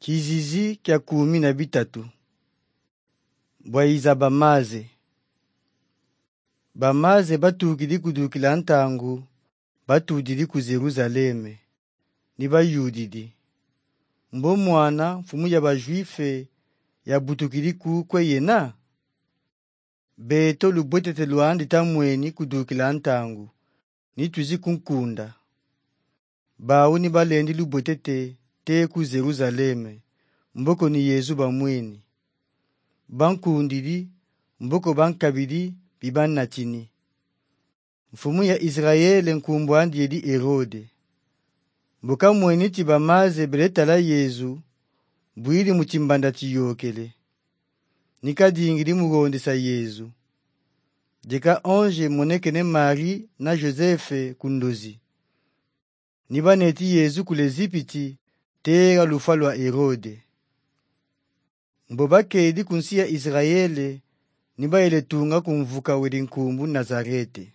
Kizizi kya 13 bwaiza bamaze. Bamaze batukili kudukila ntangu batudili ku Yerusaleme ni bayudidi. Mbo mwana mfumu ya bajuife yabutukili kukwe yena. Beto lubwetete luandi tamweni kudukila ntangu ni tuzi kunkunda. Bawu ni balendi lubwetete te ku Yerusaleme mboko ni Yesu bamweni. Bankundili mboko bankabili bibana chini. Mfumu ya Israele nkumbwandi yedi Herode. Mboka mweni chibamaze beletala Yesu bwili muchimbanda chiyokele. Nikadingili mugondesa Yesu. Jeka onje monekene Mari na Josefe kundozi. Nibaneti Yesu kule zipiti tega lufa lwa Herode. Mbobakedi kunsi ya Israele nibayele tunga kumvuka wedi nkumbu Nazarete.